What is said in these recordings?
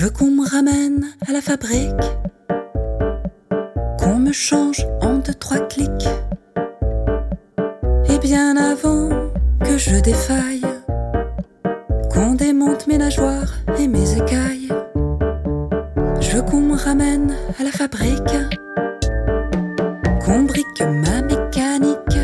veux qu'on me ramène à la fabrique, qu'on me change en 2-3 clics. Et bien avant que je défaille, qu'on démonte mes nageoires et mes écailles. Je veux qu'on me ramène à la fabrique, qu'on brique ma mécanique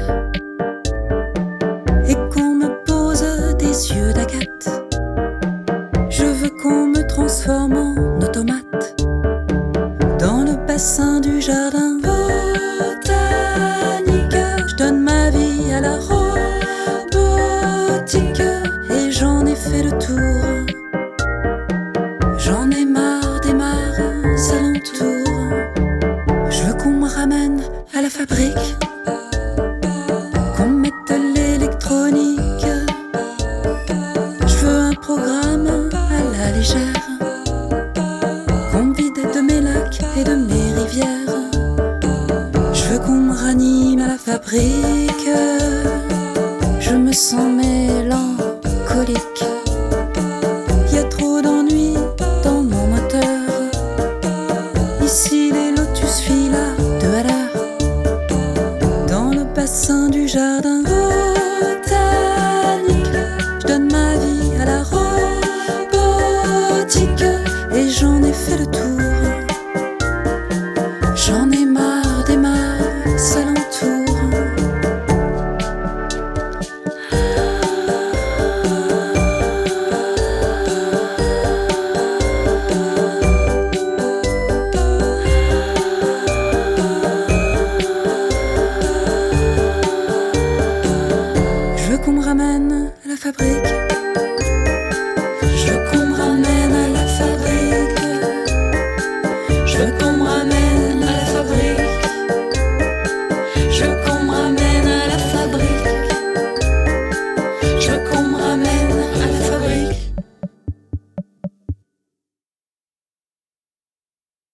et qu'on me pose des yeux d'agate. Je veux qu'on me transforme en automate dans le bassin du jardin botanique. Je donne ma vie à la robotique et j'en ai fait le tour. J'en ai marre des mares alentours. Je veux qu'on me ramène à la fabrique, qu'on me mette de l'électronique. Je veux un programme à la légère, qu'on me vide de mes lacs et de mes rivières. Je veux qu'on me ranime à la fabrique. Je me sens mélancolique. Y a trop d'ennuis dans mon moteur. Ici les lotus filent à 2 à l'heure dans le bassin du jardin botanique. Je donne ma vie à la robotique et j'en ai fait le tour. J'en ai marre des mares alentours. Je veux qu'on me ramène à la fabrique,